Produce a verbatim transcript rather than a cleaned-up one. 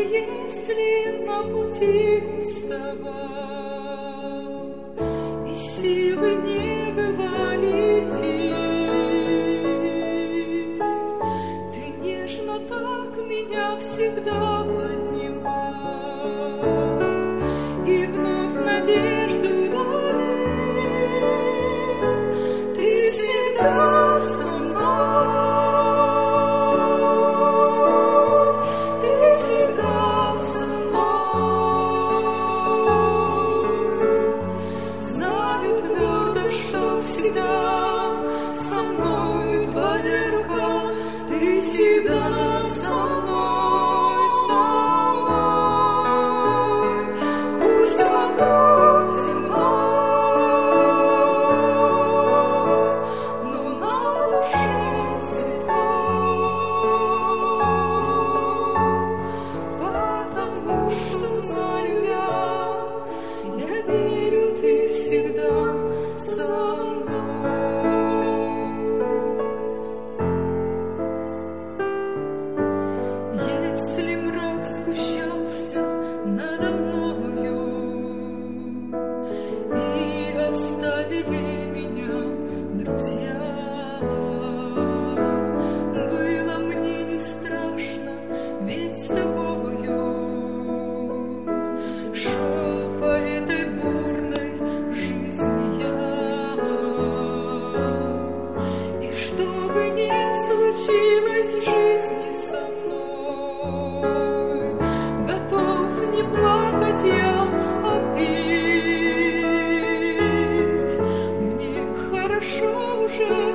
если на пути уставал и силы не было идти, ты нежно так меня всегда поднимал и вновь надежду дарил. Ты всегда со мной, ты всегда со мной. Знаю твердо, что всегда со мной твоя рука, ты всегда со мной, со мной. Пусть вокруг темно, но на душе светло, потому что знаю я, я верю, ты всегда со мной. Если мрак сгущался надо мною и оставили меня друзья, было мне не страшно, ведь с тобою шел по этой бурной жизни я. И что бы ни случилось в жизни со мной, готов не плакать я, а петь. Мне хорошо уже